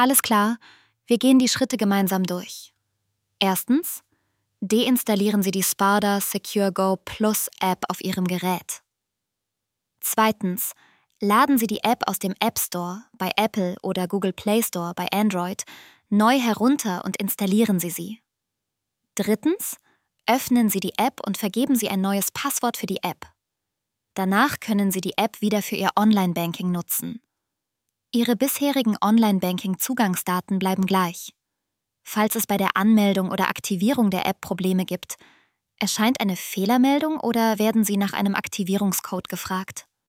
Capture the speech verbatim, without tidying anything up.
Alles klar, wir gehen die Schritte gemeinsam durch. Erstens, deinstallieren Sie die Sparda Secure Go Plus App auf Ihrem Gerät. Zweitens, laden Sie die App aus dem App Store bei Apple oder Google Play Store bei Android neu herunter und installieren Sie sie. Drittens, öffnen Sie die App und vergeben Sie ein neues Passwort für die App. Danach können Sie die App wieder für Ihr Online-Banking nutzen. Ihre bisherigen Online-Banking-Zugangsdaten bleiben gleich. Falls es bei der Anmeldung oder Aktivierung der App Probleme gibt, erscheint eine Fehlermeldung oder werden Sie nach einem Aktivierungscode gefragt?